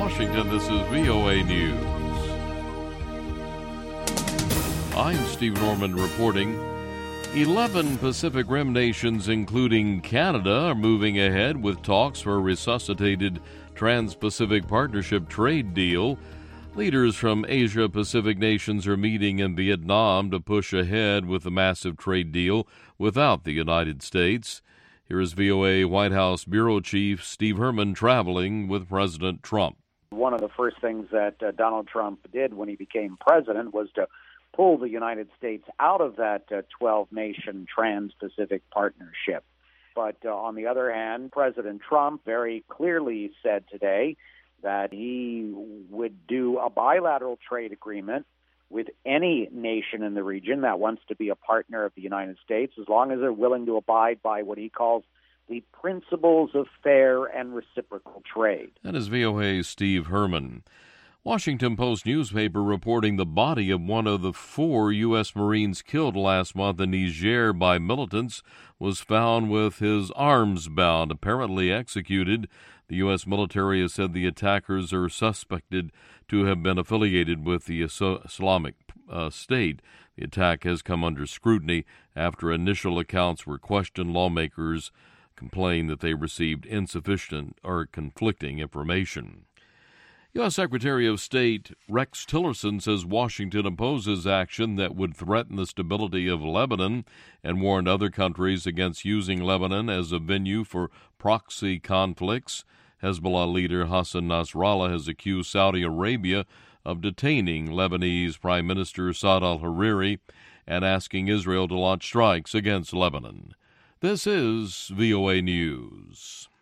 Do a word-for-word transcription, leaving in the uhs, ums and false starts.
Washington, this is V O A News. I'm Steve Norman reporting. Eleven Pacific Rim nations, including Canada, are moving ahead with talks for a resuscitated Trans-Pacific Partnership trade deal. Leaders from Asia-Pacific nations are meeting in Vietnam to push ahead with a massive trade deal without the United States. Here is V O A White House Bureau Chief Steve Herman traveling with President Trump. One of the first things that uh, Donald Trump did when he became president was to pull the United States out of that uh, twelve-nation Trans-Pacific Partnership. But uh, on the other hand, President Trump very clearly said today that he would do a bilateral trade agreement with any nation in the region that wants to be a partner of the United States, as long as they're willing to abide by what he calls the principles of fair and reciprocal trade. That is V O A's Steve Herman. Washington Post newspaper reporting the body of one of the four U S Marines killed last month in Niger by militants was found with his arms bound, apparently executed. The U S military has said the attackers are suspected to have been affiliated with the Islamic uh, State. The attack has come under scrutiny after initial accounts were questioned. Lawmakers complained that they received insufficient or conflicting information. U S Secretary of State Rex Tillerson says Washington opposes action that would threaten the stability of Lebanon and warned other countries against using Lebanon as a venue for proxy conflicts. Hezbollah leader Hassan Nasrallah has accused Saudi Arabia of detaining Lebanese Prime Minister Saad al-Hariri and asking Israel to launch strikes against Lebanon. This is V O A News.